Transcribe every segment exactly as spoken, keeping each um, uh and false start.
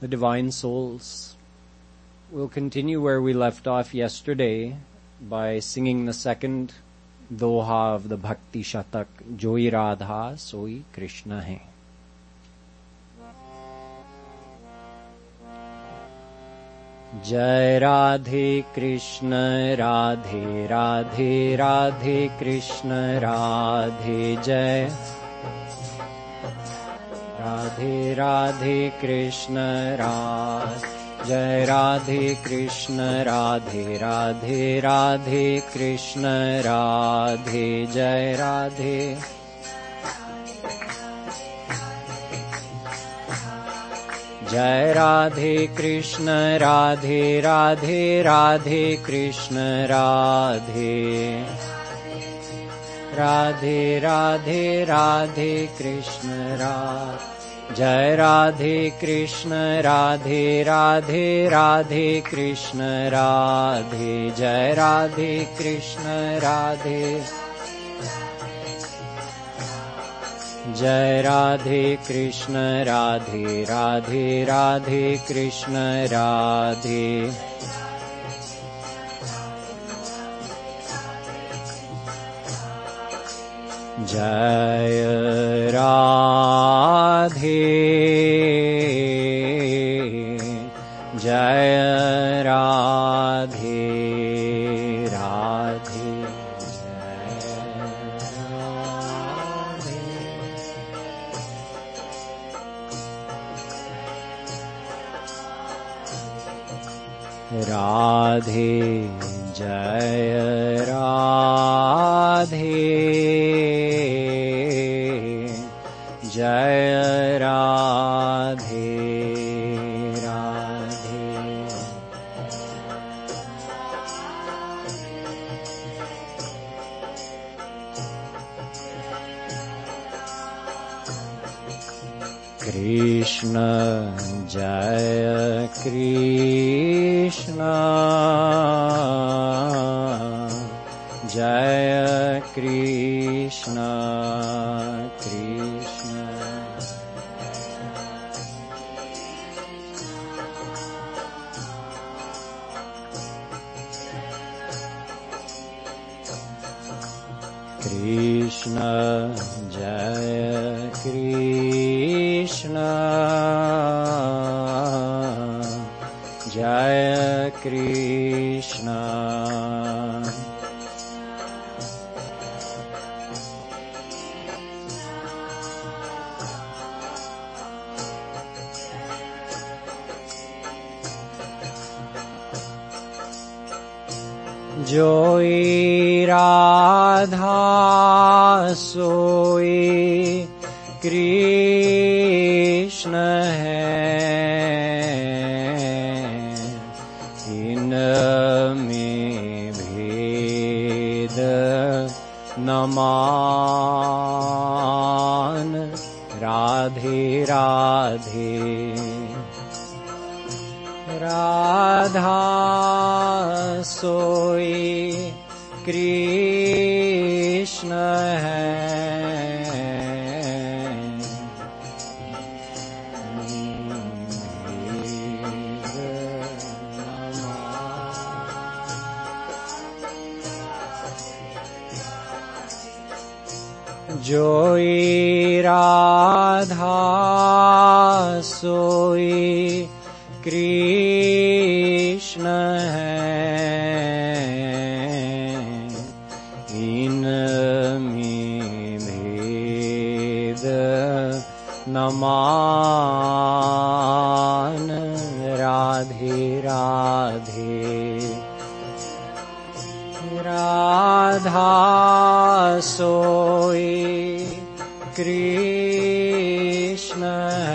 the divine souls. We'll continue where we left off yesterday by singing the second doha of the Bhakti Shatak, Joi Radha Soi Krishna Hai. Jai Radhe Krishna Radhe Radhe Radhe Krishna Radhe Jai Radhe Radhe Krishna Radhe Jai Radhe Krishna Radhe Radhe Radhe Krishna Radhe Jai Radhe Jai Radhe Krishna Radhe Radhe Radhe Krishna Radhe Radhe Radhe Radhe Krishna Radhe Jai Radhe Krishna Radhe Radhe Radhe Krishna Radhe Jai Radhe Krishna Radhe Jai Radhe Krishna Radhe Radhe Radhe Krishna Radhe Jai Radhe Jai Radhe Radhe Radhe Jai Radhe Jai Radhe Radhe Krishna Jai Krishna Jai Krishna Krishna Krishna Jai Krishna Jai Krishna Joi Radha Soi Krishna Hai In mein bhed naman Radhe Radhe Radha Soi Krishna Hai Joi Radha Soi Krishna Hai In mein bhed naman Radhe Radhe Radha Soi Krishna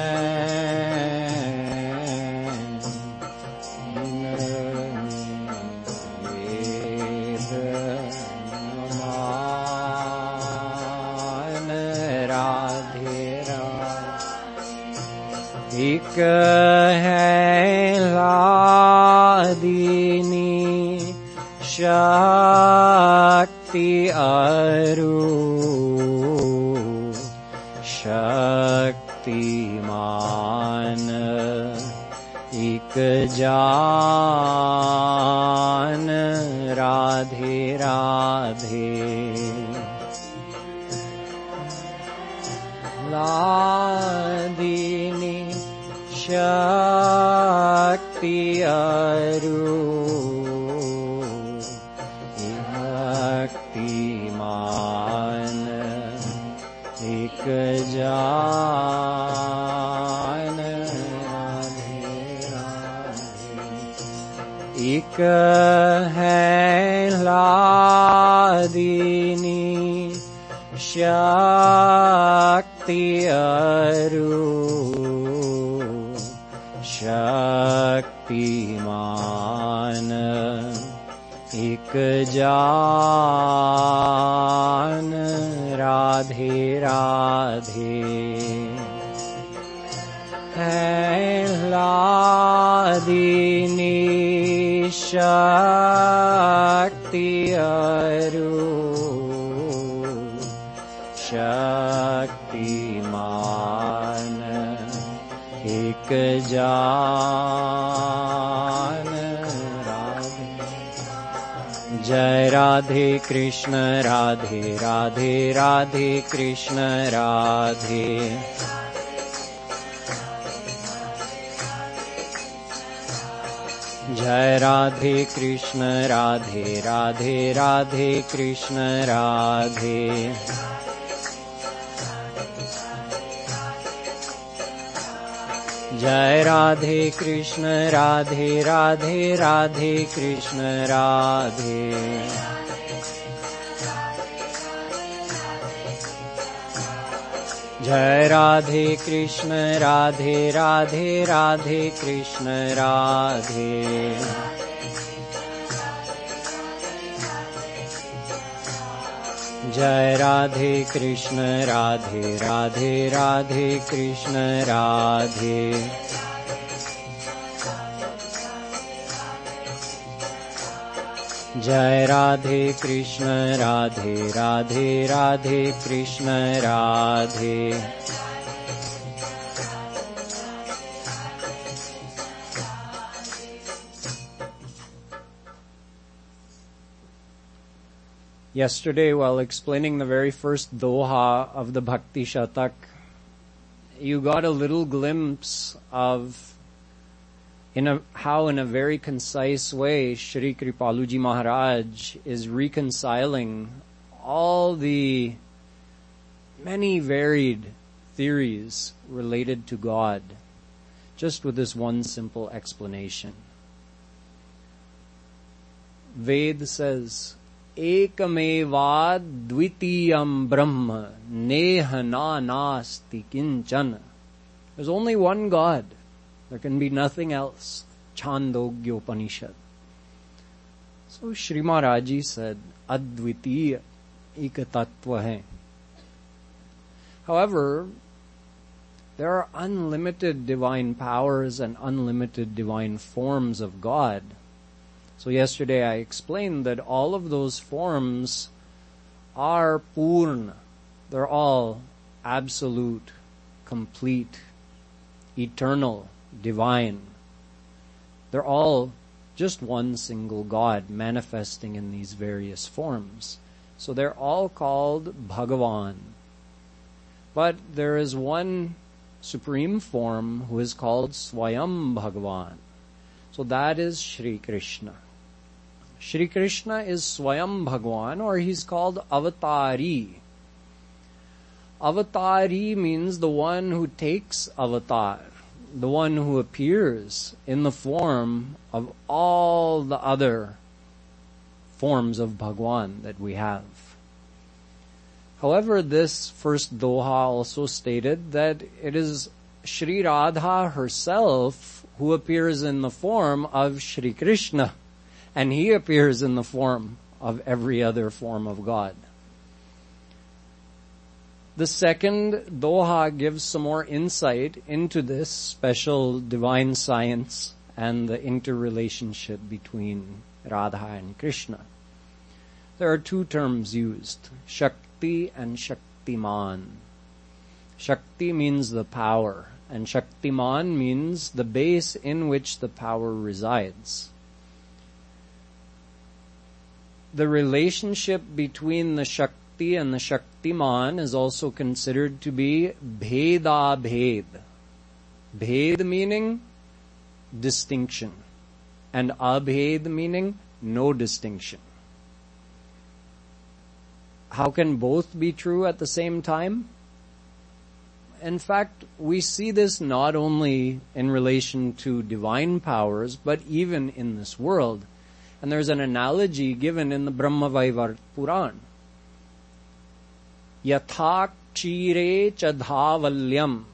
एक है लादिनी शक्ति अरु शक्तिमान एक जान राधे राधे लादिनी शक्ति अरु भक्तिमान एक जान राधे राधे एक है लादिनी शक्ति अरु शक्तिमान एक जान राधे राधे है लादिनी शक्ति अरु शक्तिमान एक जान राधे जय राधे कृष्ण राधे राधे राधे कृष्ण राधे जय राधे कृष्ण राधे राधे राधे कृष्ण राधे जय राधे कृष्ण राधे राधे राधे कृष्ण राधे जय राधे कृष्ण राधे राधे राधे कृष्ण राधे जय राधे कृष्ण राधे राधे राधे कृष्ण राधे जय Radhe Krishna Radhe Radhe Radhe Krishna Radhe Yesterday, while explaining the very first doha of the Bhakti Shatak, you got a little glimpse of in a, how in a very concise way Shri Kripaluji Maharaj is reconciling all the many varied theories related to God, just with this one simple explanation. Ved says, Ekame dvitiyam brahma neha na nasti kinchana. There's only one God. There can be nothing else. Chandogya Upanishad. So Shri Maharaji said, Advitiya ekatatva hai. However, there are unlimited divine powers and unlimited divine forms of God. So yesterday I explained that all of those forms are purna. They're all absolute, complete, eternal, divine. They're all just one single God manifesting in these various forms. So they're all called Bhagavan. But there is one supreme form who is called Swayam Bhagavan. So that is Shri Krishna. Shri Krishna is Swayam Bhagavan, or he's called Avatari. Avatari means the one who takes avatar, the one who appears in the form of all the other forms of Bhagwan that we have. However, this first doha also stated that it is Shri Radha herself who appears in the form of Shri Krishna, and he appears in the form of every other form of God. The second doha gives some more insight into this special divine science and the interrelationship between Radha and Krishna. There are two terms used, Shakti and Shaktiman. Shakti means the power, and Shaktiman means the base in which the power resides. The relationship between the Shakti and the Shaktiman is also considered to be Bheda Bhed. Bhed meaning distinction, and Abhed meaning no distinction. How can both be true at the same time? In fact, we see this not only in relation to divine powers, but even in this world. And there's an analogy given in the Brahmavaivarta Puran. Yatha kshire chadhavalyam.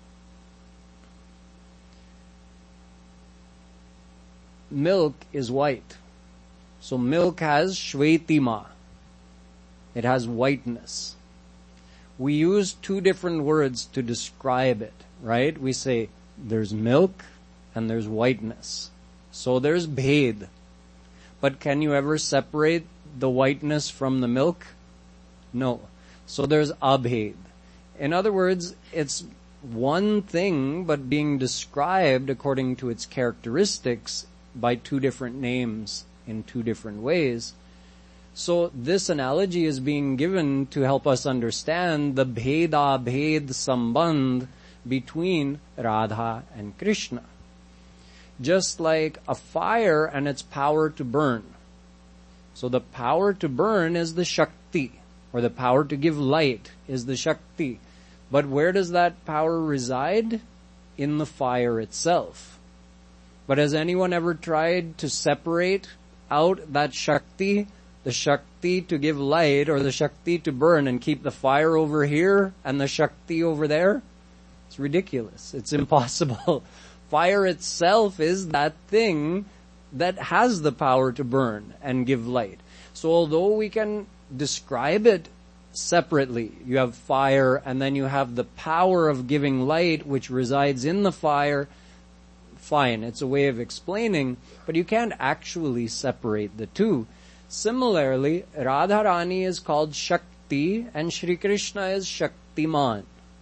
Milk is white. So milk has shvetima. It has whiteness. We use two different words to describe it, right? We say there's milk and there's whiteness. So there's bhed. But can you ever separate the whiteness from the milk? No. So there's abhed. In other words, it's one thing but being described according to its characteristics by two different names in two different ways. So this analogy is being given to help us understand the bheda bhed sambandh between Radha and Krishna. Just like a fire and its power to burn. So the power to burn is the Shakti, or the power to give light is the Shakti. But where does that power reside? In the fire itself. But has anyone ever tried to separate out that Shakti, the Shakti to give light or the Shakti to burn, and keep the fire over here and the Shakti over there? It's ridiculous. It's impossible. Fire itself is that thing that has the power to burn and give light. So although we can describe it separately, you have fire and then you have the power of giving light which resides in the fire, fine, it's a way of explaining, but you can't actually separate the two. Similarly, Radharani is called Shakti and Shri Krishna is Shaktiman.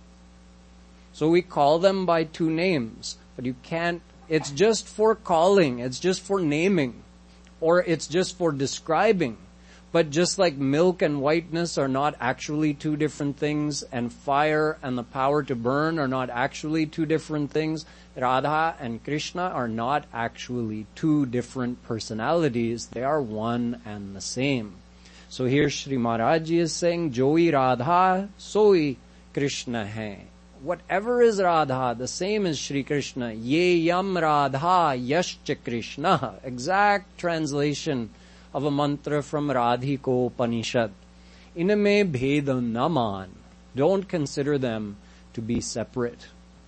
So we call them by two names, but you can't, it's just for calling, it's just for naming, or it's just for describing. But just like milk and whiteness are not actually two different things, and fire and the power to burn are not actually two different things, Radha and Krishna are not actually two different personalities. They are one and the same. So here Shri Maharaj Ji is saying, Joi Radha, soi Krishna hai. Whatever is Radha, the same as Shri Krishna. Ye yam Radha yascha Krishna. Exact translation of a mantra from Radhiko Upanishad. Iname bheda naman. Don't consider them to be separate.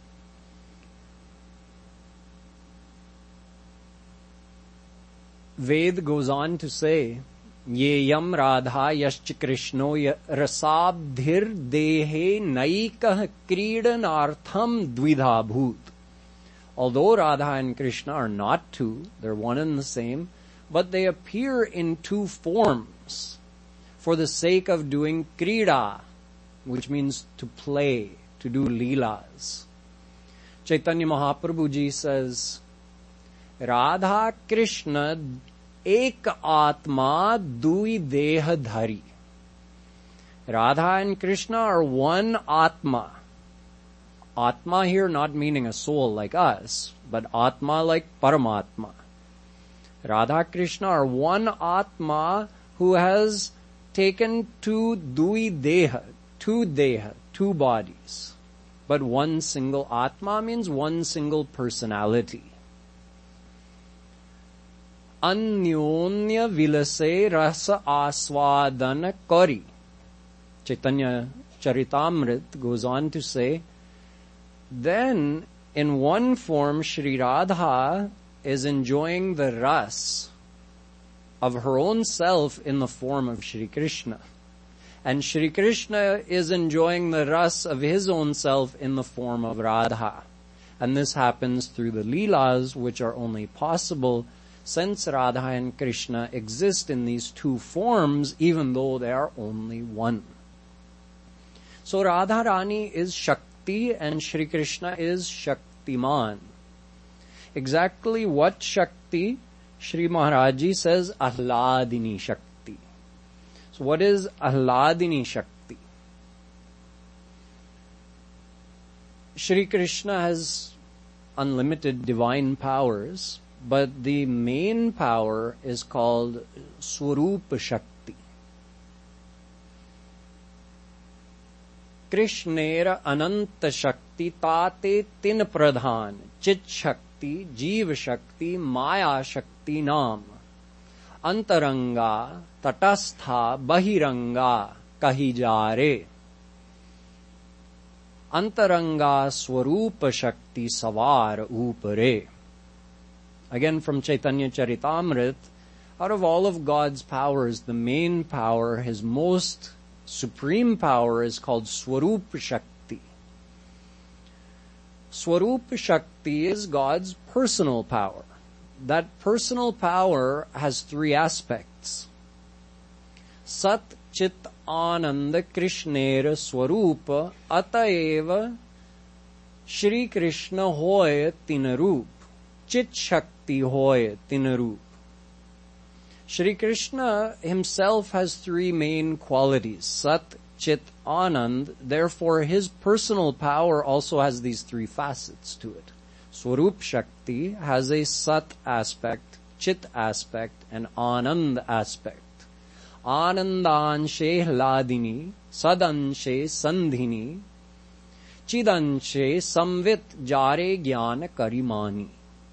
Ved goes on to say, Ye yam Radha yascha Krishno rasabdhir dehe naikah kridanartham dvidha bhut. Although Radha and Krishna are not two, they're one and the same, but they appear in two forms for the sake of doing krida, which means to play, to do leelas. Chaitanya Mahaprabhu Ji says, Radha Krishna ek atma dui deha dhari. Radha and Krishna are one atma. Atma here not meaning a soul like us, but atma like Paramatma. Radha Krishna are one Atma who has taken two dui deha, two deha, two bodies. But one single Atma means one single personality. Anyonya vilase rasa aswadana kari. Chaitanya Charitamrit goes on to say, then in one form Shri Radha is enjoying the ras of her own self in the form of Shri Krishna. And Shri Krishna is enjoying the ras of his own self in the form of Radha. And this happens through the leelas, which are only possible since Radha and Krishna exist in these two forms, even though they are only one. So Radharani is Shakti Shakti and Shri Krishna is Shaktiman. Exactly what Shakti? Shri Maharaji says Ahladini Shakti. So what is Ahladini Shakti? Shri Krishna has unlimited divine powers, but the main power is called Swarupa Shakti. Krishnera Ananta Shakti Tate Tin Pradhan Chit Shakti Jeev Shakti Maya Shakti Nam Antaranga Tatastha Bahiranga Kahi Jare Antaranga Swarupa Shakti Savar Upare. Again from Chaitanya Charitamrit, out of all of God's powers, the main power, his most supreme power, is called Swarupa Shakti. Swarupa Shakti is God's personal power. That personal power has three aspects. Sat Chit Ananda Krishnera Swarupa Ataeva Shri Krishna Hoy Tinarup Chit Shakti Hoy Tinarup. Shri Krishna himself has three main qualities. Sat, Chit, Anand. Therefore, his personal power also has these three facets to it. Swarup Shakti has a Sat aspect, Chit aspect, and Anand aspect. Anandanshe Hladini, Sadanshe Sandhini, Chidanshe Samvit Jare Jnana Karimani.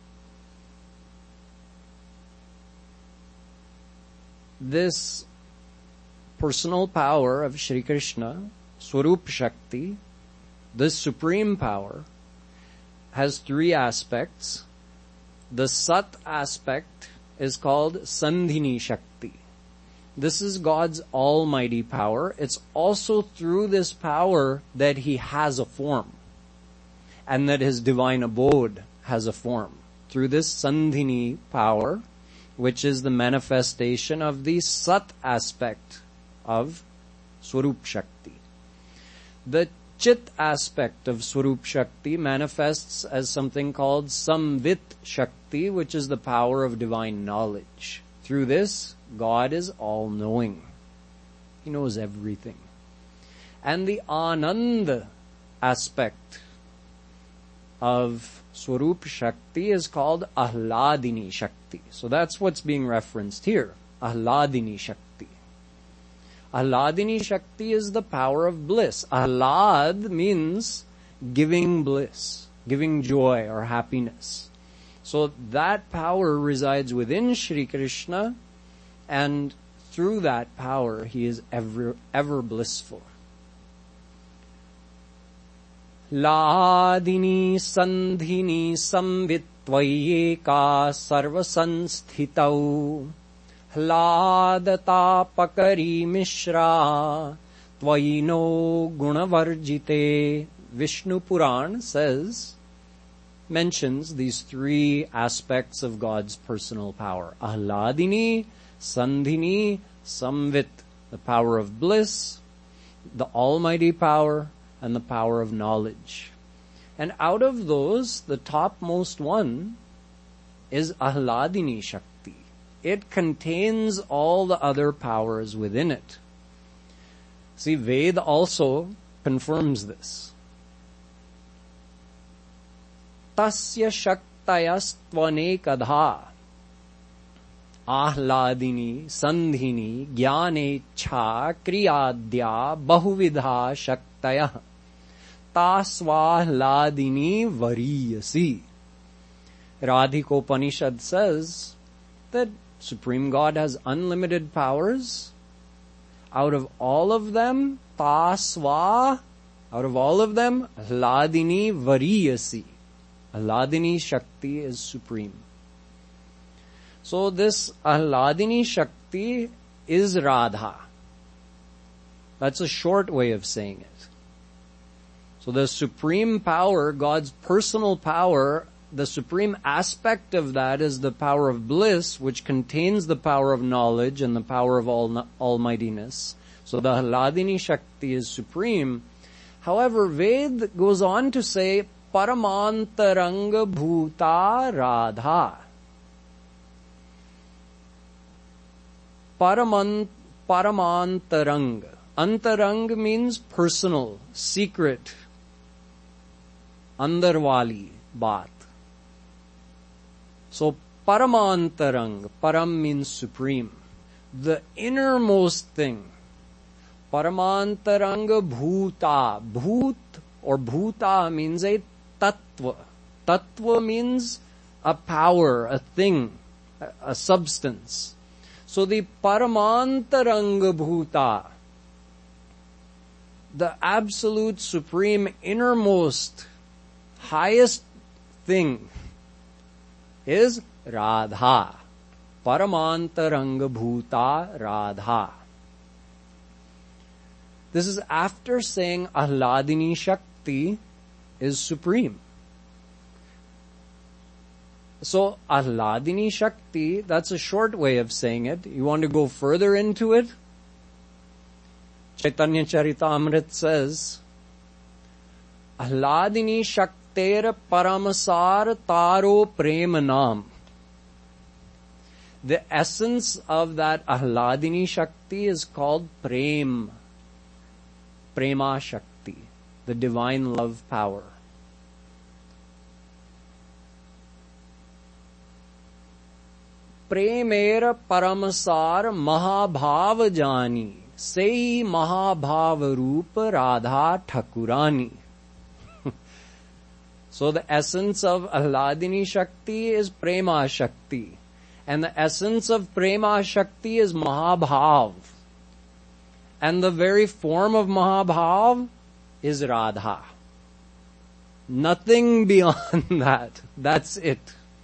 This personal power of Shri Krishna, Swarup Shakti, this supreme power, has three aspects. The Sat aspect is called Sandhini Shakti. This is God's almighty power. It's also through this power that he has a form, and that his divine abode has a form. Through this Sandhini power, which is the manifestation of the Sat aspect of Swarup Shakti. The Chit aspect of Swarup Shakti manifests as something called Samvit Shakti, which is the power of divine knowledge. Through this, God is all-knowing. He knows everything. And the Anand aspect of Swarup Shakti is called Ahladini Shakti. So that's what's being referenced here. Ahladini Shakti. Ahladini Shakti is the power of bliss. Ahlad means giving bliss, giving joy or happiness. So that power resides within Shri Krishna, and through that power he is ever, ever blissful. Ladini Sandhini Samvitvayeka Sarvasansthitau Hladata Pakari Mishra Tvayino Gunavarjite. Vishnu Puran says, mentions these three aspects of God's personal power. Ahladini, Sandhini, Samvit, the power of bliss, the almighty power, and the power of knowledge. And out of those, the topmost one is Ahladini Shakti. It contains all the other powers within it. See, Veda also confirms this. Tasya shaktayastvane Ahladini, Sandhini, Jnanecha, Kriyadya, Bahuvidha Shaktaya Tasvahladini Variyasi. Radhikopanishad says that Supreme God has unlimited powers. Out of all of them, Tasva, out of all of them, Hladini Variyasi. Ahladini Shakti is supreme. So this Ahladini Shakti is Radha. That's a short way of saying it. So the supreme power, God's personal power, the supreme aspect of that is the power of bliss, which contains the power of knowledge and the power of all, almightiness. So the Ahladini Shakti is supreme. However, Ved goes on to say, Paramantaranga Bhuta Radha. Paramant, Paramantarang. Antarang means personal, secret, andarwali, baat. So, Paramantarang, Param means supreme, the innermost thing. Paramantaranga Bhuta. Bhut or Bhuta means a tattva. Tattva means a power, a thing, a, a substance. So the Paramantaranga Bhuta, the absolute supreme innermost highest thing is Radha. Paramantaranga Bhuta Radha. This is after saying Ahladini Shakti is supreme. So Ahladini Shakti, that's a short way of saying it. You want to go further into it? Chaitanya Charitamrita says, Ahladini Shakter Paramasar Taro Premanam. The essence of that Ahladini Shakti is called Prem. Prema Shakti, the divine love power. Premera Paramasar Mahabhav Jani, Sei Mahabhav Rupa Radha Thakurani. So the essence of Ahladini Shakti is Prema Shakti. And the essence of Prema Shakti is Mahabhav. And the very form of Mahabhav is Radha. Nothing beyond that. That's it.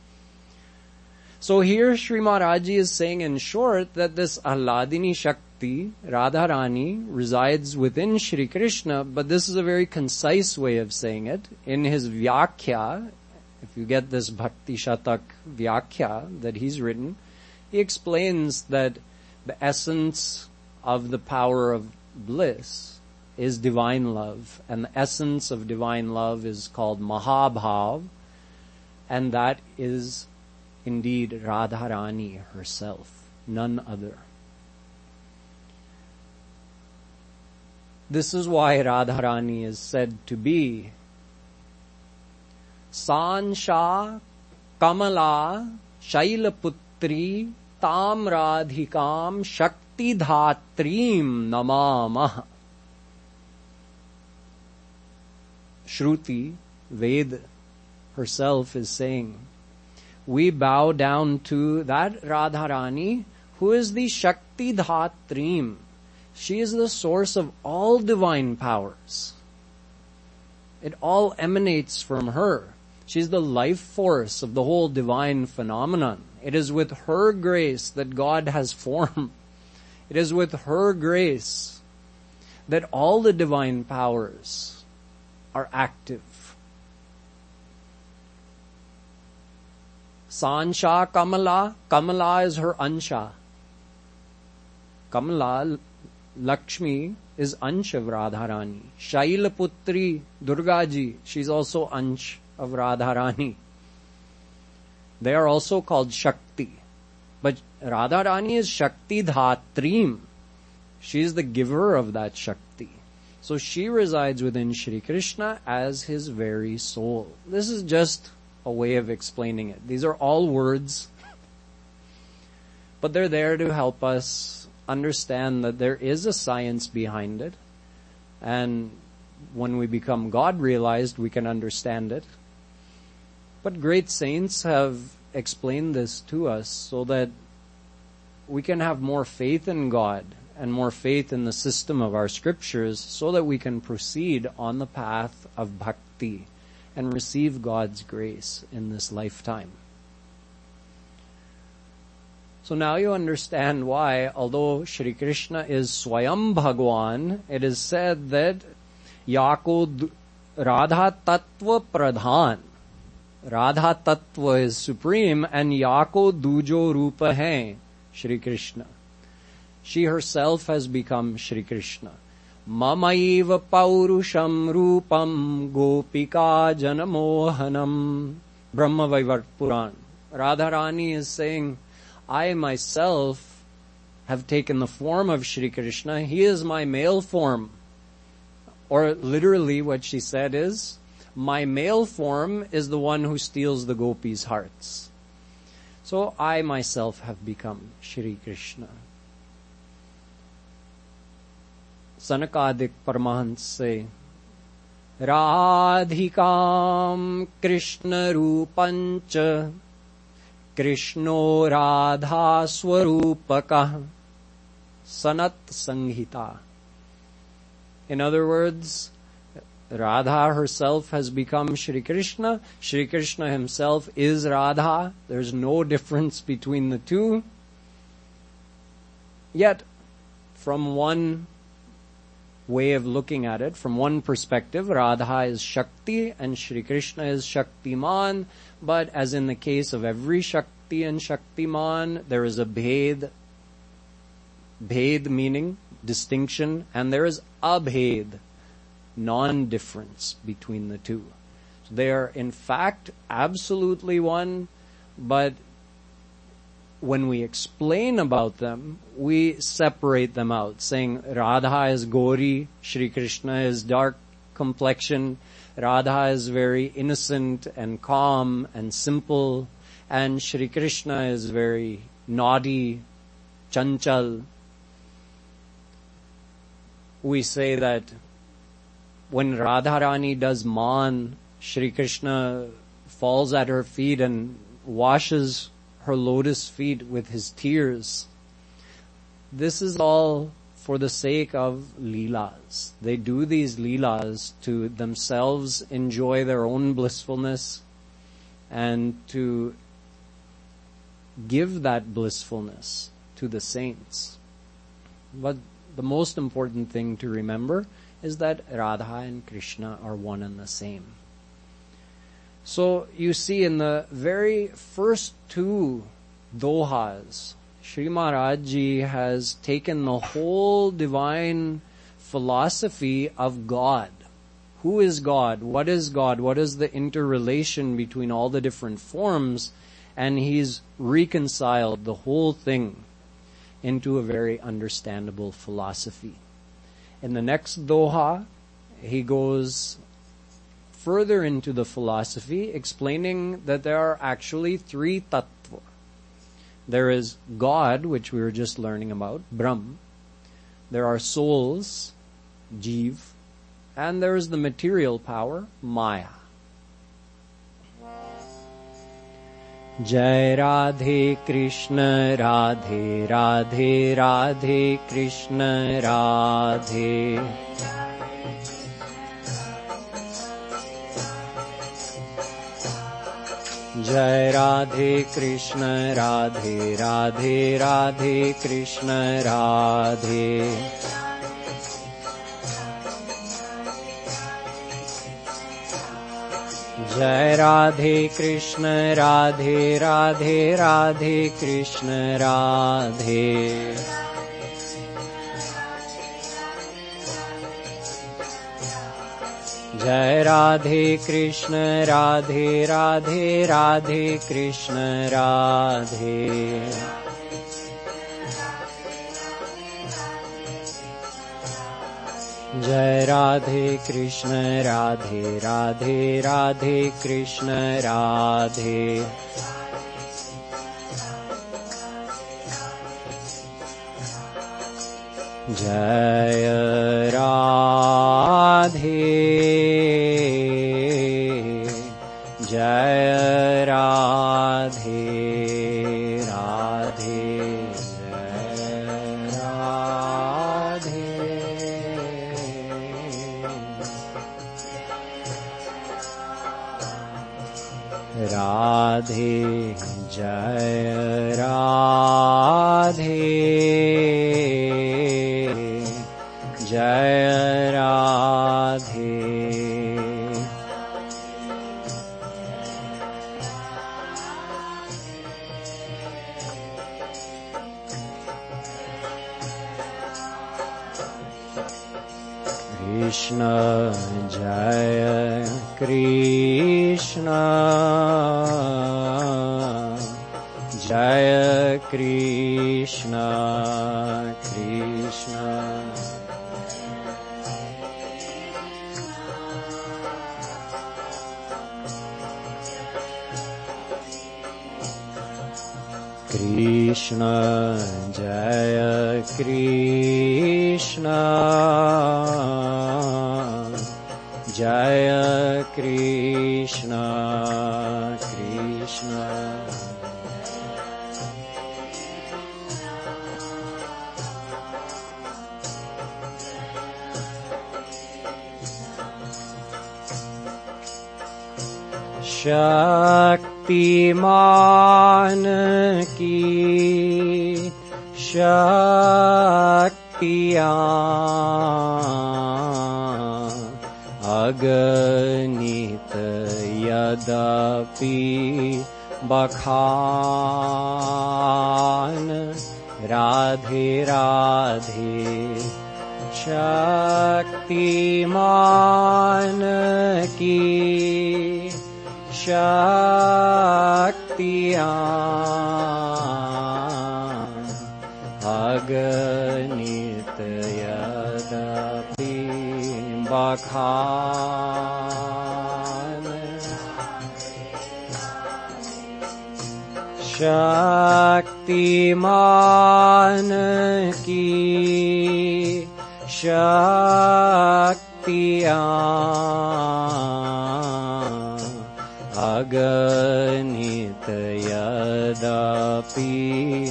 So here Sri Maharaji is saying in short that this Ahladini Shakti, Radharani, resides within Shri Krishna, but this is a very concise way of saying it. In his Vyakhya, if you get this Bhakti Shatak Vyakhya that he's written, he explains that the essence of the power of bliss is divine love, and the essence of divine love is called Mahabhav, and that is indeed Radharani herself, none other. This is why Radharani is said to be Sansha Kamala Shailaputri Tam Radhikam Shakti Dhatrim Namamah. Shruti, Ved herself is saying, we bow down to that Radharani who is the Shakti Dhatrim. She is the source of all divine powers. It all emanates from her. She's the life force of the whole divine phenomenon. It is with her grace that God has formed. It is with her grace that all the divine powers are active. Sansha Kamala, Kamala is her Ansha. Kamala, Lakshmi, is Ansh of Radharani. Shailaputri, Durgaji, she's also Ansh of Radharani. They are also called Shakti. But Radharani is Shakti Dhatrim. She is the giver of that Shakti. So she resides within Shri Krishna as his very soul. This is just a way of explaining it. These are all words, but they're there to help us understand that there is a science behind it. And when we become God-realized, we can understand it. But great saints have explained this to us so that we can have more faith in God and more faith in the system of our scriptures so that we can proceed on the path of bhakti and receive God's grace in this lifetime. So now you understand why, although Shri Krishna is Swayam Bhagwan, it is said that Yako Radha Tattva Pradhan. Radha Tattva is supreme and Yako Dujo Rupa hai, Shri Krishna. She herself has become Shri Krishna. Mamaiva paurusham rupam gopika janamohanam. Brahma Vaivarta Puran. Radharani is saying, I myself have taken the form of Shri Krishna. He is my male form. Or literally what she said is, my male form is the one who steals the gopis' hearts. So I myself have become Shri Krishna. Sanakadik Paramahansa say, Radhikam Krishna Rupancha Krishno Radha Swarupaka Sanat Sanghita. In other words, Radha herself has become Shri Krishna. Shri Krishna himself is Radha. There's no difference between the two. Yet, from one way of looking at it, from one perspective, Radha is Shakti and Shri Krishna is Shaktiman. But as in the case of every Shakti and Shaktiman, there is a bhed, bhed meaning distinction, and there is abhed, non-difference between the two. So they are in fact absolutely one, but when we explain about them, we separate them out, saying Radha is Gauri, Shri Krishna is dark complexion, Radha is very innocent and calm and simple, and Shri Krishna is very naughty, chanchal. We say that when Radharani does man, Shri Krishna falls at her feet and washes her lotus feet with his tears. This is all for the sake of leelas. They do these leelas to themselves enjoy their own blissfulness and to give that blissfulness to the saints. But the most important thing to remember is that Radha and Krishna are one and the same. So you see in the very first two dohas, Shri Maharaj Ji has taken the whole divine philosophy of God. Who is God? What is God? What is the interrelation between all the different forms? And he's reconciled the whole thing into a very understandable philosophy. In the next doha, he goes further into the philosophy, explaining that there are actually three tattva. There is God, which we were just learning about, Brahm. There are souls, Jeev. And there is the material power, Maya. Jai Radhe Krishna Radhe Radhe Radhe Krishna Radhe. Jai Radhe Krishna Radhe Radhe Radhe Krishna Radhe. Jai Radhe Krishna Radhe Radhe Radhe Krishna Radhe. Jai Radhe Krishna Radhe Radhe Radhe Krishna Radhe. Jai Radhe Krishna Radhe Radhe Radhe Krishna Radhe. Jai Radhe, Jai Radhe, Radhe, Jai Radhe. Radhe, Jai Radhe, Jai Radhe. Krishna जय कृष्ण जय कृष्ण कृष्ण कृष्ण जय कृष्ण जय कृष्ण कृष्ण शक्तिमान की शक्तियाँ अगणित यद्यपि बखान राधे राधे शक्तिमान की शक्तियाँ अगणित यद्यपि बखान शक्तिमान की शक्तियाँ अगणित यद्यपि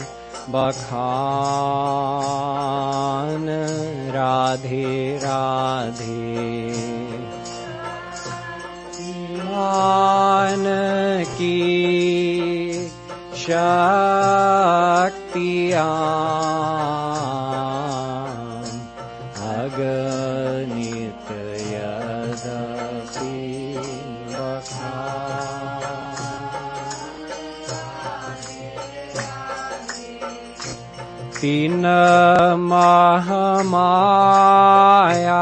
बखान राधे राधे मान की शक्तियाँ अगणित यद्यपि तीन महामाया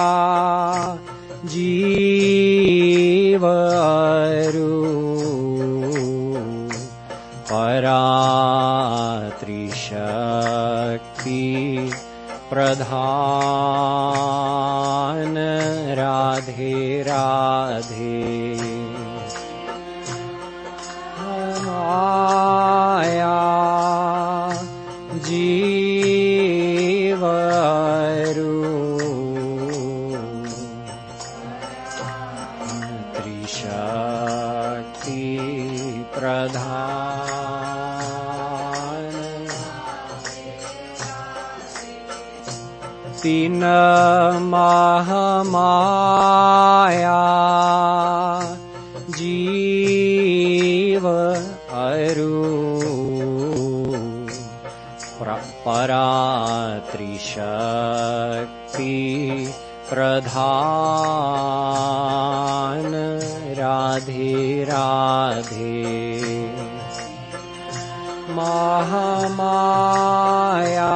जीव अरु परात्रिशक्ति प्रधान राधे राधे माया जीव अरु त्रिशक्ति प्रधान तीन महामाया जीव अरु परात्रिशक्ति प्रधान राधे राधे महामाया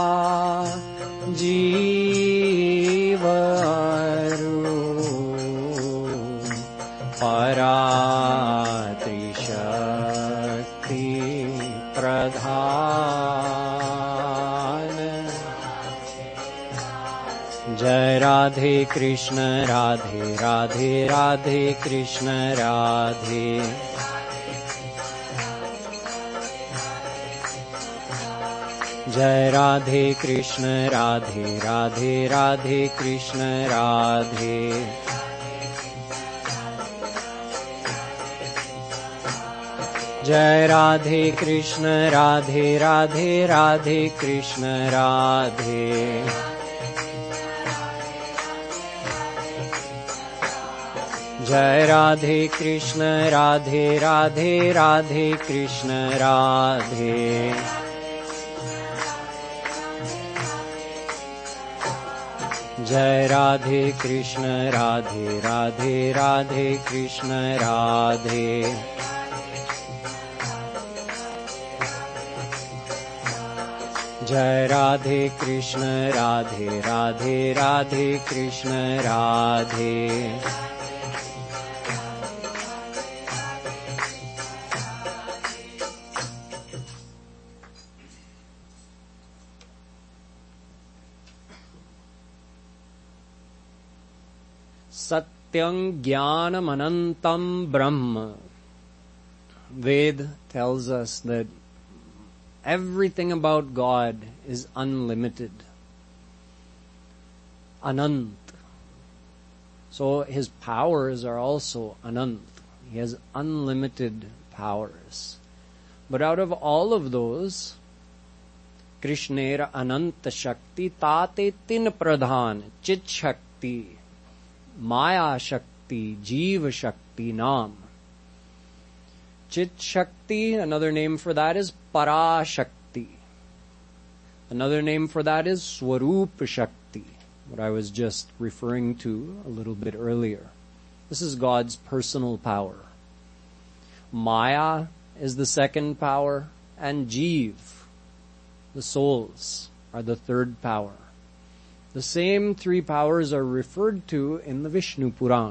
जीव अरु परात्रिशक्ति प्रधान जय राधे कृष्ण राधे राधे राधे कृष्ण राधे जय राधे कृष्ण राधे राधे राधे कृष्ण राधे जय राधे कृष्ण राधे राधे राधे कृष्ण राधे जय राधे कृष्ण राधे राधे राधे कृष्ण राधे जय Radhe Krishna Radhe Radhe Radhe Krishna Radhe Jai Radhe Krishna Radhe Radhe Radhe Krishna Radhe. Satyam Jnanam Anantam Brahma. Ved tells us that everything about God is unlimited. Anant. So his powers are also anant. He has unlimited powers. But out of all of those, Krishnera Ananta Shakti Tate Tin Pradhan Chit Shakti Maya Shakti, Jiva Shakti Nam. Chit Shakti, another name for that is Para Shakti. Another name for that is Swarup Shakti, what I was just referring to a little bit earlier. This is God's personal power. Maya is the second power, and Jiv, the souls, are the third power. The same three powers are referred to in the Vishnu Puran.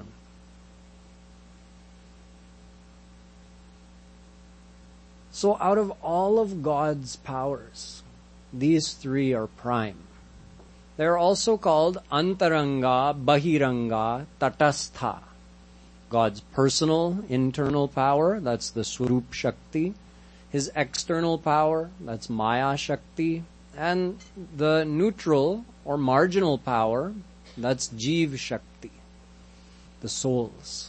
So out of all of God's powers, these three are prime. They're also called Antaranga, Bahiranga, Tatastha. God's personal, internal power, that's the Swarup Shakti. His external power, that's Maya Shakti. And the neutral or marginal power, that's Jiv Shakti, the souls.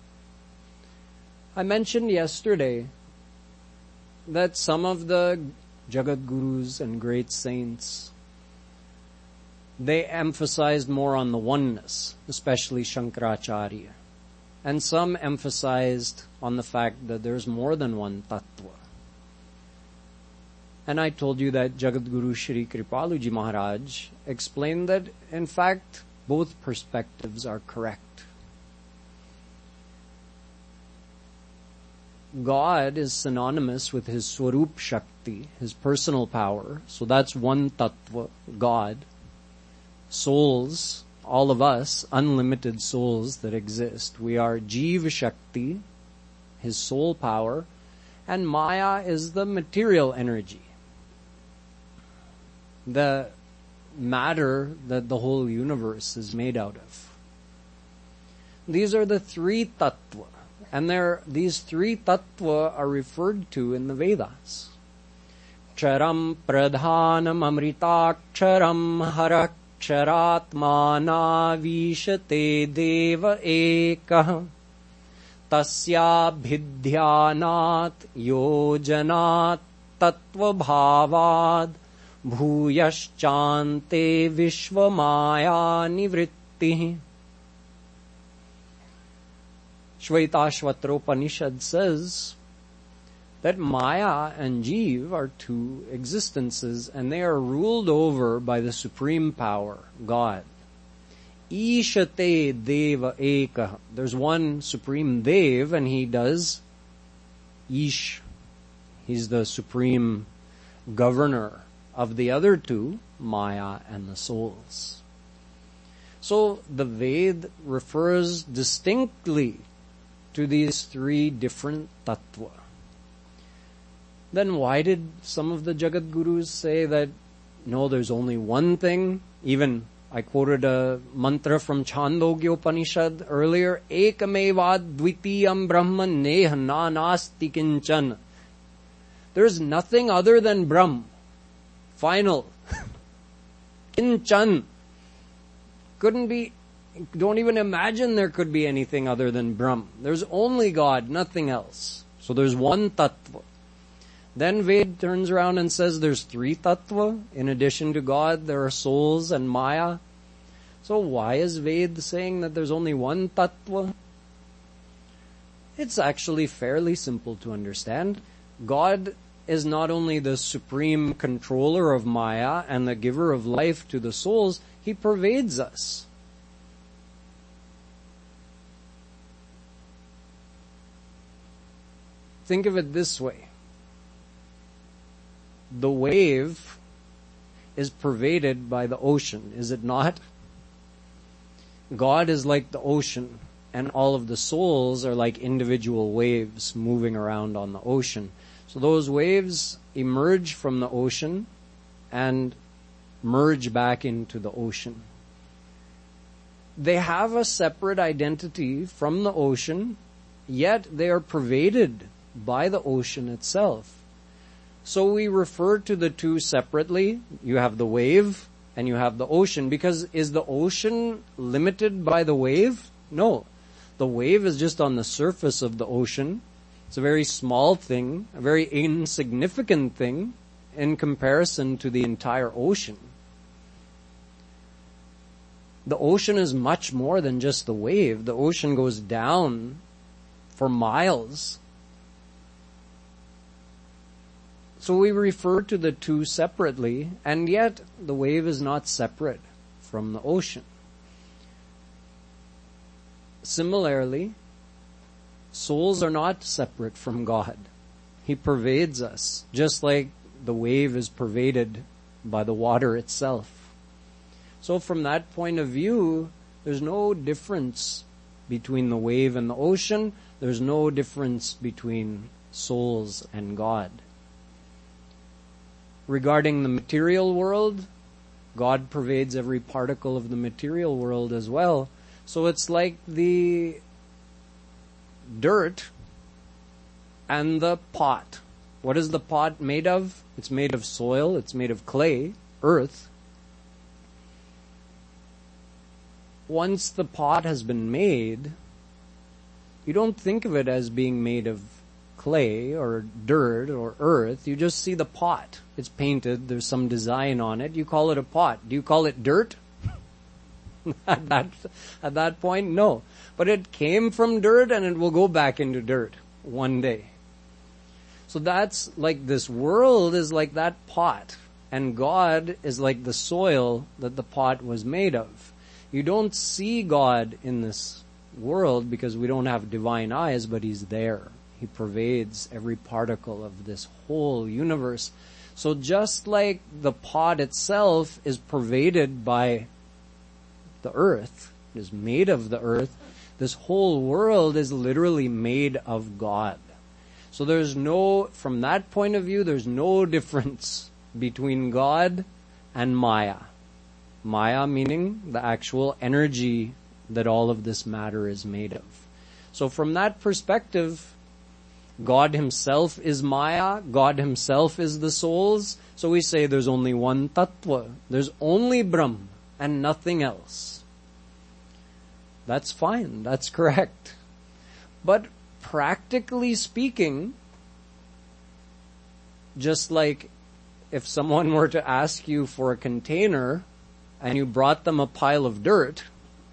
I mentioned yesterday that some of the Jagat Gurus and great saints, they emphasized more on the oneness, especially Shankaracharya. And some emphasized on the fact that there's more than one tattva. And I told you that Jagat Guru Shri Kripaluji Maharaj explained that, in fact, both perspectives are correct. God is synonymous with his Swarup Shakti, his personal power. So that's one tattva, God. Souls, all of us, unlimited souls that exist. We are Jiva Shakti, his soul power, and Maya is the material energy, the matter that the whole universe is made out of. These are the three tattva. And there, these three tattva are referred to in the Vedas. Charam pradhanam amritaksharam haraksharatmana vishate deva ekah tasya bhidhyanat yojanat tattva bhavad bhuyaschante vishvamaya nivritti. Shvetashvatropanishad says that Maya and Jiv are two existences, and they are ruled over by the supreme power, God. Ishate Deva Eka. There's one supreme Dev, and he does Ish. He's the supreme governor of the other two, Maya and the souls. So the Ved refers distinctly to these three different tattva. Then why did some of the Jagat Gurus say that, no, there's only one thing? Even I quoted a mantra from Chandogya Upanishad earlier, Ekamevad Dvitiyam Brahman Neha Nanasti Kinchan. There's nothing other than Brahm. Final. Kinchan. Couldn't be, don't even imagine there could be anything other than Brahm. There's only God, nothing else. So there's one tattva. Then Ved turns around and says there's three tattva. In addition to God, there are souls and Maya. So why is Ved saying that there's only one tattva? It's actually fairly simple to understand. God is not only the supreme controller of Maya and the giver of life to the souls, he pervades us. Think of it this way. The wave is pervaded by the ocean, is it not? God is like the ocean, and all of the souls are like individual waves moving around on the ocean. So those waves emerge from the ocean and merge back into the ocean. They have a separate identity from the ocean, yet they are pervaded by the ocean itself. So we refer to the two separately. You have the wave and you have the ocean, because is the ocean limited by the wave? No. The wave is just on the surface of the ocean. It's a very small thing, a very insignificant thing in comparison to the entire ocean. The ocean is much more than just the wave. The ocean goes down for miles. So we refer to the two separately, and yet the wave is not separate from the ocean. Similarly, souls are not separate from God. He pervades us, just like the wave is pervaded by the water itself. So from that point of view, there's no difference between the wave and the ocean. There's no difference between souls and God. Regarding the material world, God pervades every particle of the material world as well. So it's like the dirt and the pot. What is the pot made of? It's made of soil, it's made of clay, earth. Once the pot has been made, you don't think of it as being made of clay or dirt or earth. You just see the pot. It's painted, there's some design on it. You call it a pot. Do you call it dirt? at that at that point, no. But it came from dirt and it will go back into dirt one day. So that's like this world is like that pot, and God is like the soil that the pot was made of. You don't see God in this world because we don't have divine eyes, but He's there. He pervades every particle of this whole universe. So just like the pot itself is pervaded by the earth, is made of the earth, this whole world is literally made of God. So there's no, from that point of view, there's no difference between God and Maya. Maya meaning the actual energy that all of this matter is made of. So from that perspective, God Himself is Maya, God Himself is the souls. So we say there's only one Tattva, there's only Brahm and nothing else. That's fine, that's correct. But practically speaking, just like if someone were to ask you for a container and you brought them a pile of dirt,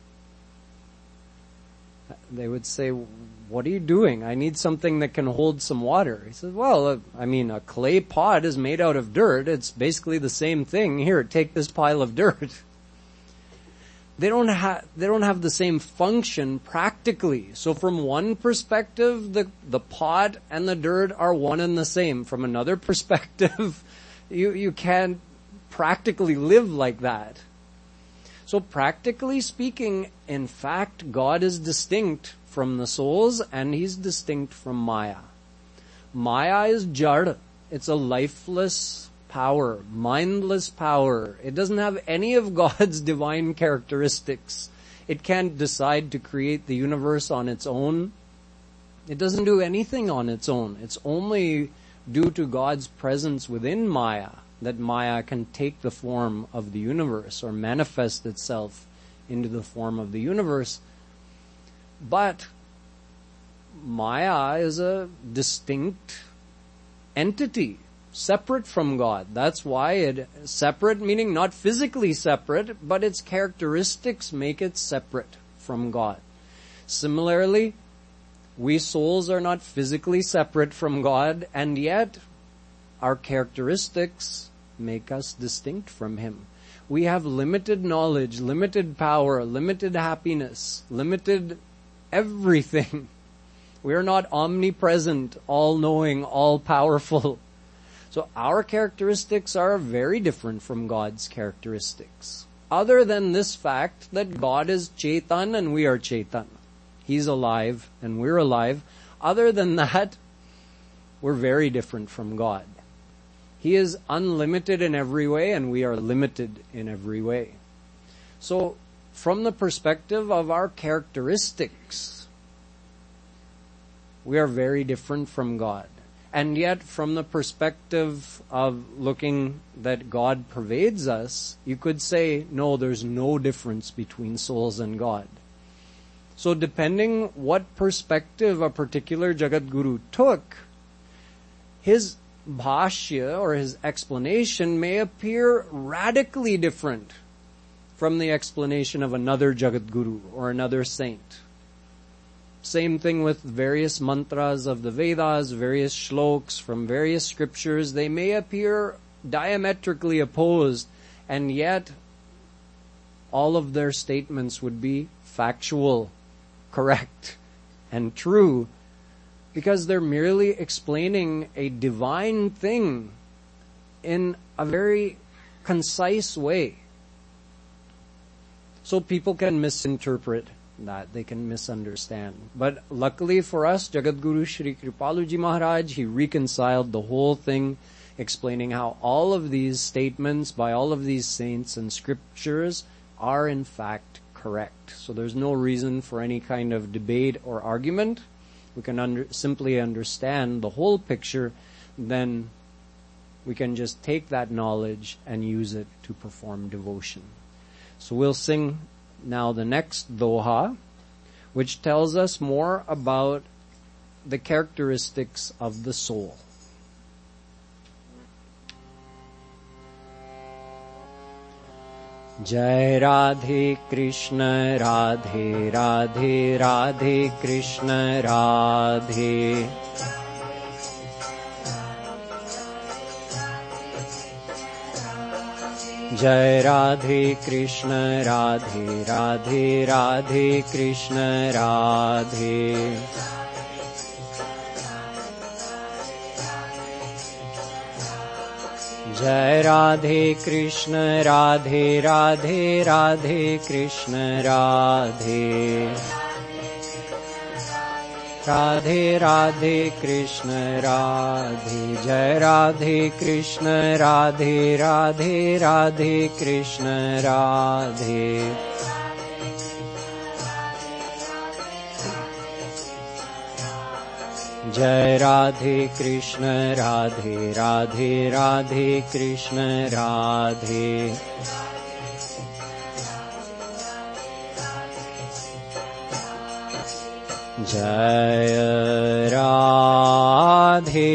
they would say, what are you doing? I need something that can hold some water. He says, well, uh, I mean, a clay pot is made out of dirt. It's basically the same thing. Here, take this pile of dirt. They don't have, they don't have the same function practically. So from one perspective, the, the pot and the dirt are one and the same. From another perspective, you, you can't practically live like that. So practically speaking, in fact, God is distinct from the souls and He's distinct from Maya. Maya is jada. It's a lifeless power, mindless power. It doesn't have any of God's divine characteristics. It can't decide to create the universe on its own. It doesn't do anything on its own. It's only due to God's presence within Maya that Maya can take the form of the universe or manifest itself into the form of the universe. But Maya is a distinct entity, separate from God. That's why it, separate meaning not physically separate, but its characteristics make it separate from God. Similarly, we souls are not physically separate from God, and yet our characteristics make us distinct from Him. We have limited knowledge, limited power, limited happiness, limited everything. We are not omnipresent, all-knowing, all-powerful. So our characteristics are very different from God's characteristics. Other than this fact that God is Chetan and we are Chetan. He's alive and we're alive. Other than that, we're very different from God. He is unlimited in every way and we are limited in every way. So, from the perspective of our characteristics, we are very different from God. And yet, from the perspective of looking that God pervades us, you could say, no, there's no difference between souls and God. So depending what perspective a particular Jagadguru took, his bhashya or his explanation may appear radically different from the explanation of another Jagadguru or another saint. Same thing with various mantras of the Vedas, various shloks from various scriptures. They may appear diametrically opposed, and yet all of their statements would be factual, correct, and true, because they're merely explaining a divine thing in a very concise way. So people can misinterpret that, they can misunderstand. But luckily for us, Jagadguru Shri Kripaluji Maharaj, he reconciled the whole thing, explaining how all of these statements by all of these saints and scriptures are in fact correct. So there's no reason for any kind of debate or argument. We can under, simply understand the whole picture, then we can just take that knowledge and use it to perform devotion. So we'll sing now the next doha, which tells us more about the characteristics of the soul. Jai Radhe Krishna Radhe Radhe Radhe Krishna Radhe. Jai Radhe Krishna Radhe Radhe Radhe Krishna Radhe. Jai Radhe Krishna Radhe Radhe Radhe Krishna Radhe. Radhe Radhe Krishna Radhe. Jai Radhe Krishna Radhe Radhe Radhe Krishna Radhe. Jai Radhe Krishna Radhe Radhe Radhe Krishna Radhe. Jai Radhe.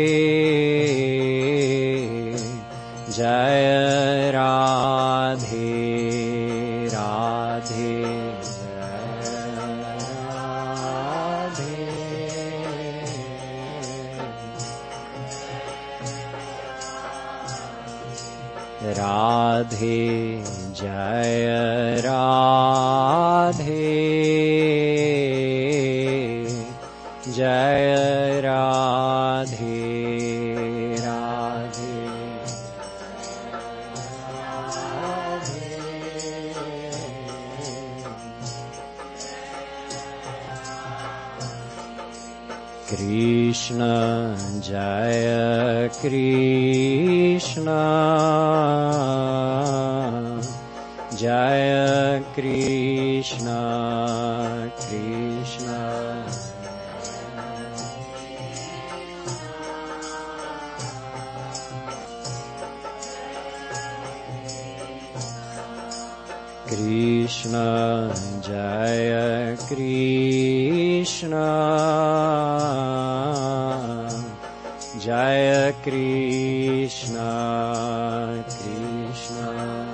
Jai Radhe Radhe. Radhe, Jai Radhe, Jai Radhe, Radhe, Krishna, Jai Krishna, Jai Krishna, Krishna. Krishna, Jai Krishna, Jai Krishna, Krishna.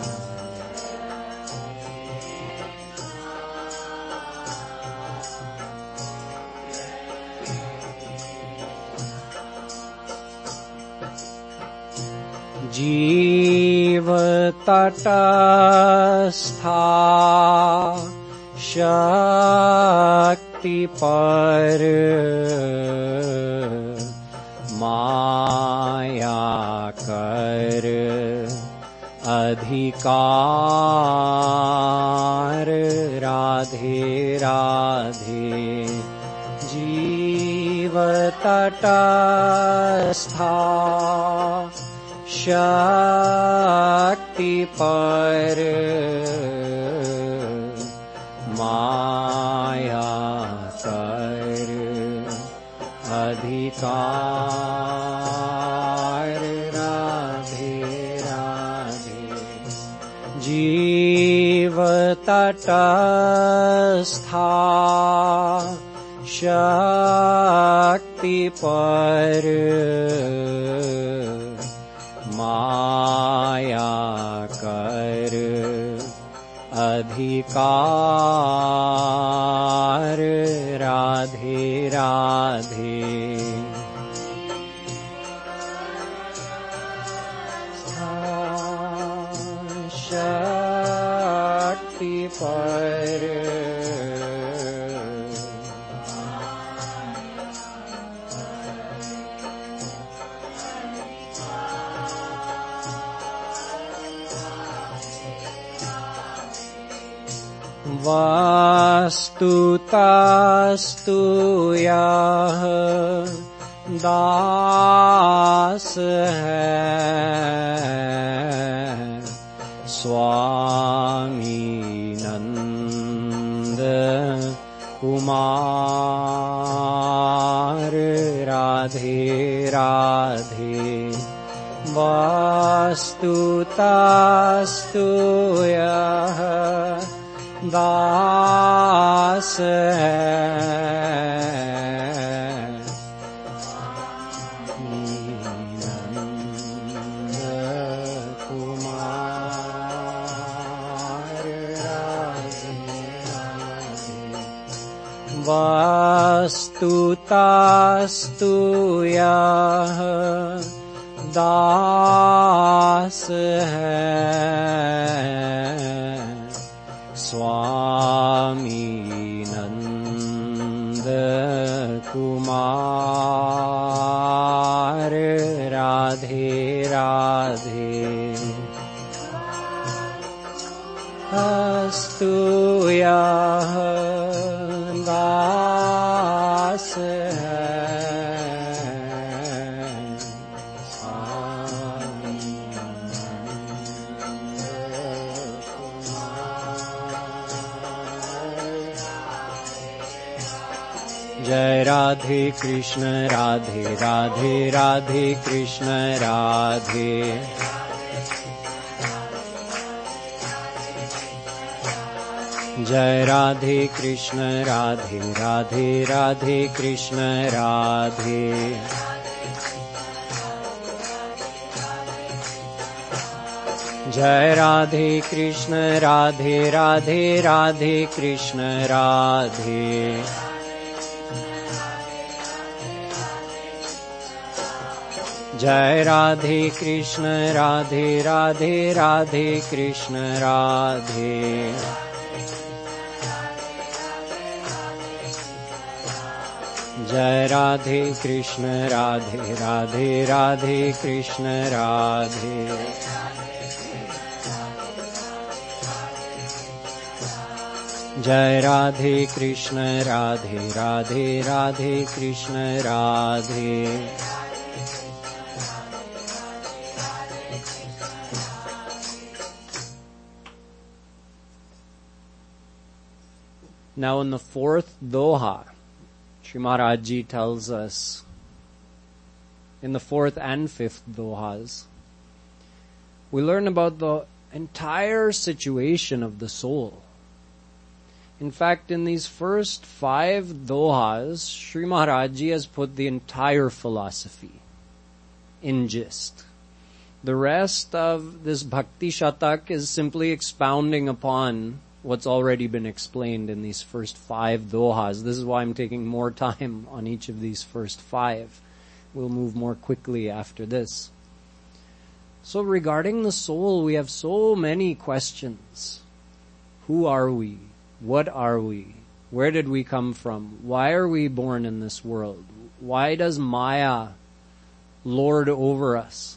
Jeev tatastha shakti par माया कर अधिकार राधे राधे जीव तटस्था शक्ति पर माया कर अधिकार राधे राधे जीव तटस्था शक्ति पर माया कर अधिकार राधे राधे शक्ति पर वास्तुतास्तु यः दास है स्वामी नंद कुमार राधे राधे वास्तुतास्तु यः दास है नंद कुमार राधे राधे वास्तुतास्तु यः दास है स्वामी नंद कुमार राधे राधे अस्तु यः दास है जय राधे कृष्ण राधे राधे राधे कृष्ण राधे जय राधे कृष्ण राधे राधे राधे कृष्ण राधे जय राधे कृष्ण राधे राधे राधे कृष्ण राधे जय राधे कृष्ण राधे राधे राधे कृष्ण राधे जय राधे कृष्ण राधे राधे राधे कृष्ण राधे जय Radhe Krishna Radhe Radhe Radhe Krishna Radhe Now in the fourth doha, Shri Maharaj Ji tells us, in the fourth and fifth dohas, we learn about the entire situation of the soul. In fact, in these first five dohas, Shri Maharaj Ji has put the entire philosophy in gist. The rest of this Bhakti Shatak is simply expounding upon what's already been explained in these first five dohas. This is why I'm taking more time on each of these first five. We'll move more quickly after this. So regarding the soul, we have so many questions. Who are we? What are we? Where did we come from? Why are we born in this world? Why does Maya lord over us.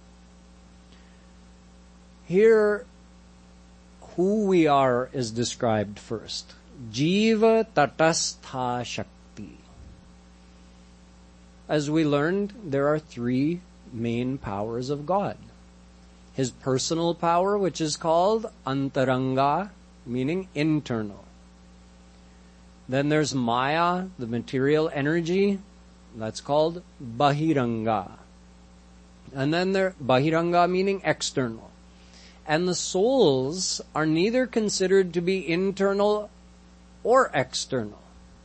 Here, who we are is described first. Jiva tatastha shakti. As we learned, there are three main powers of God. His personal power, which is called antaranga, meaning internal. Then there's Maya, the material energy, that's called bahiranga. And then there, bahiranga meaning external. And the souls are neither considered to be internal or external.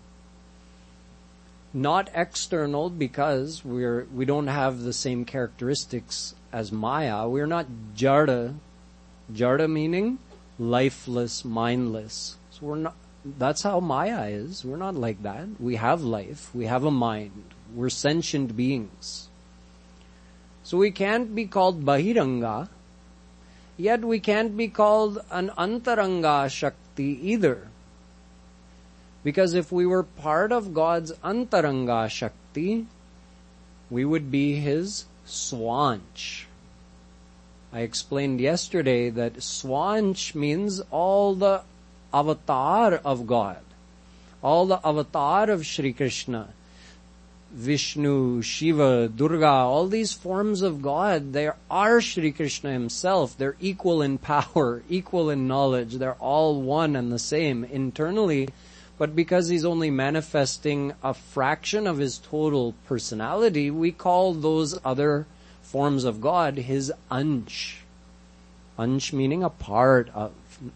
Not external because we're, we don't have the same characteristics as Maya. We're not jada. Jada meaning lifeless, mindless. So we're not, that's how Maya is. We're not like that. We have life. We have a mind. We're sentient beings. So we can't be called bahiranga, yet we can't be called an antaranga shakti either. Because if we were part of God's antaranga shakti, we would be His swanch. I explained yesterday that swanch means all the avatar of God, all the avatar of Shri Krishna, Vishnu, Shiva, Durga, all these forms of God, they are Shri Krishna Himself. They're equal in power, equal in knowledge. They're all one and the same internally. But because He's only manifesting a fraction of His total personality, we call those other forms of God His ansh. Ansh meaning a part of.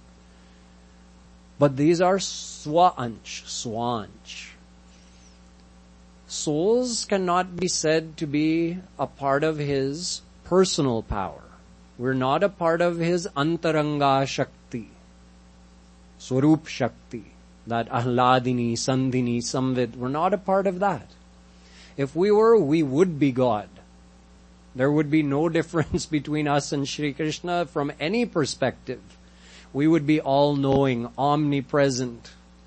But these are swa-ansh, swanch. Souls cannot be said to be a part of His personal power. We're not a part of His antaranga shakti, swarup shakti, that ahladini, sandhini, samvid. We're not a part of that. If we were, we would be God. There would be no difference between us and Shri Krishna from any perspective. We would be all-knowing, omnipresent,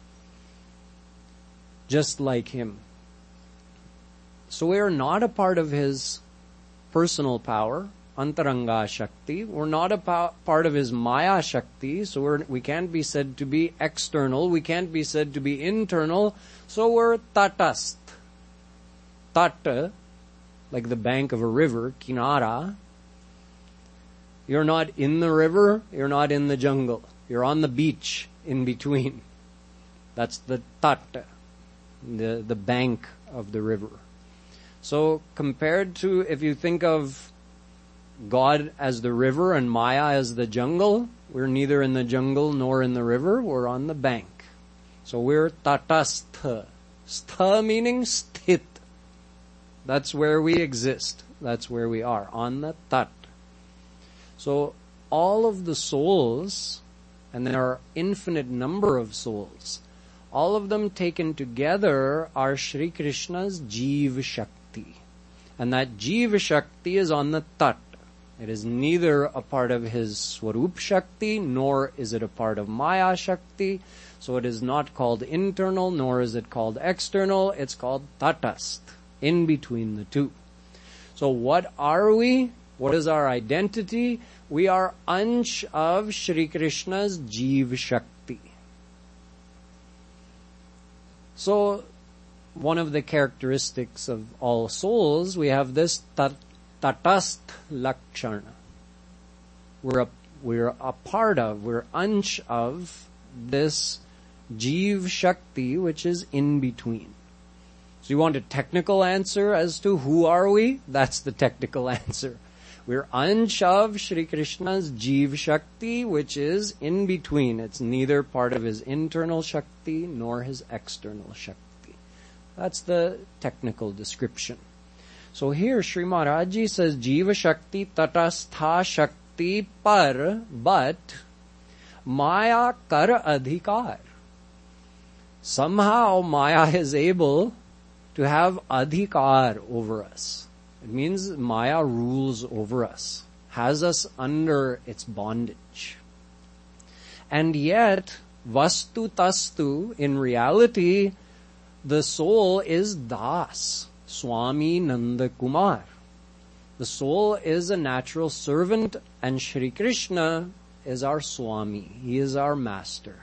just like Him. So we are not a part of His personal power, antaranga shakti. We're not a pa- part of His maya shakti, so we're, we can't be said to be external. We can't be said to be internal. So we're tatast. Tata, like the bank of a river, kinara. You're not in the river, you're not in the jungle. You're on the beach in between. That's the tata, the, the bank of the river. So compared to, if you think of God as the river and Maya as the jungle, we're neither in the jungle nor in the river, we're on the bank. So we're tatastha. Stha meaning sthit. That's where we exist. That's where we are, on the tat. So all of the souls, and there are infinite number of souls, all of them taken together are Shri Krishna's Jiva Shakti. And that Jiva Shakti is on the tat. It is neither a part of His Swarup Shakti, nor is it a part of Maya Shakti. So it is not called internal, nor is it called external. It's called tatast, in between the two. So what are we? What is our identity? We are ansh of Shri Krishna's Jiva Shakti. So one of the characteristics of all souls, we have this tat, tatast lakshana. We're a, we're a part of, we're ansh of this Jiva Shakti, which is in between. So you want a technical answer as to who are we? That's the technical answer. We're ansh of Shri Krishna's Jiva Shakti, which is in between. It's neither part of His internal Shakti nor His external Shakti. That's the technical description. So here Sri Maharaji says Jiva Shakti tatastha Shakti par, but Maya kar adhikar. Somehow Maya is able to have adhikar over us. It means Maya rules over us, has us under its bondage. And yet, vastu tastu, in reality, the soul is Das, Swami Nanda Kumar. The soul is a natural servant, and Shri Krishna is our Swami. He is our master.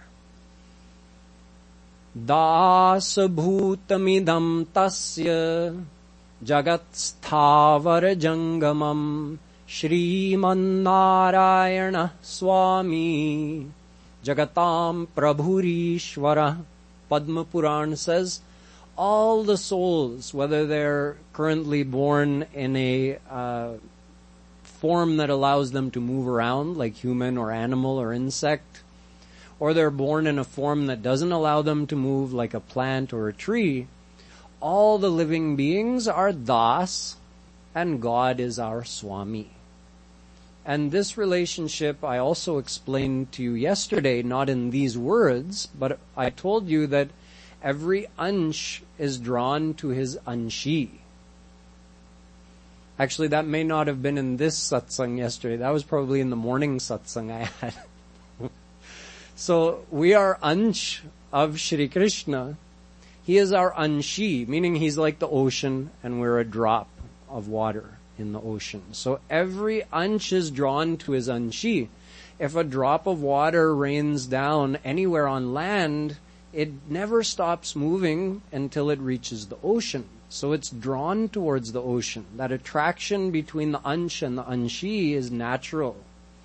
Das bhutamidam tasya jagat sthavar jangamam Shriman Narayana Swami Jagatam Prabhurishvara. Padma Puran says, all the souls, whether they're currently born in a uh, form that allows them to move around, like human or animal or insect, or they're born in a form that doesn't allow them to move, like a plant or a tree, all the living beings are Das, and God is our Swami. And this relationship I also explained to you yesterday, not in these words, but I told you that every ansh is drawn to his anshi. Actually, that may not have been in this satsang yesterday. That was probably in the morning satsang I had. So we are ansh of Shri Krishna. He is our anshi, meaning he's like the ocean and we're a drop of water in the ocean. So every ansh is drawn to his anshi. If a drop of water rains down anywhere on land, it never stops moving until it reaches the ocean. So it's drawn towards the ocean. That attraction between the ansh and the anshi is natural.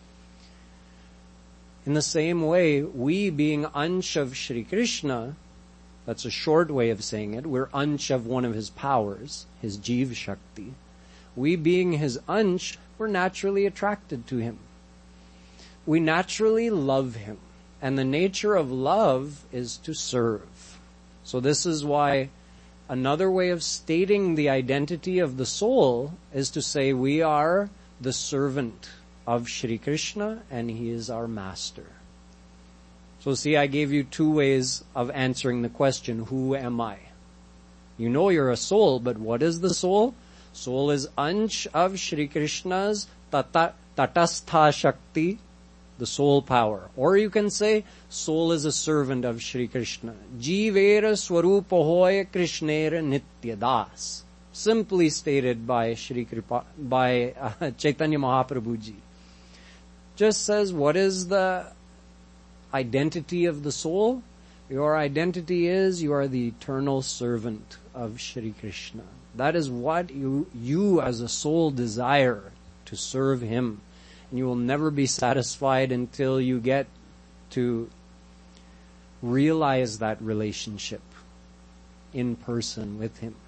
In the same way, we being ansh of Shri Krishna, that's a short way of saying it, we're ansh of one of his powers, his Jeev Shakti. We being his ansh, we're naturally attracted to him. We naturally love him. And the nature of love is to serve. So this is why another way of stating the identity of the soul is to say we are the servant of Shri Krishna and he is our master. So see, I gave you two ways of answering the question, who am I? You know you're a soul, but what is the soul? Soul is ansh of Shri Krishna's tata, tatastha shakti, the soul power. Or you can say, soul is a servant of Shri Krishna. Jivera swarupa hoy krishnera nitya das. Simply stated by Shri Kripa, by uh, Chaitanya Mahaprabhuji. Just says, what is the identity of the soul? Your identity is you are the eternal servant of Shri Krishna. That is what you, you as a soul desire, to serve him. And you will never be satisfied until you get to realize that relationship in person with him.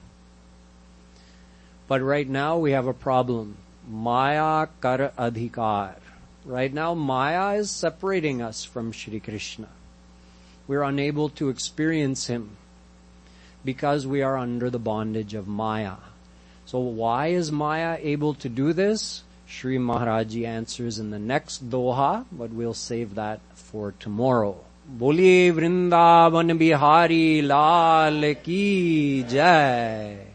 But right now we have a problem. Maya kar adhikar. Right now Maya is separating us from Shri Krishna. We're unable to experience him because we are under the bondage of Maya. So why is Maya able to do this? Shri Maharaji answers in the next doha, but we'll save that for tomorrow. Boli Vrindavan Bihari Lal Ki Jai.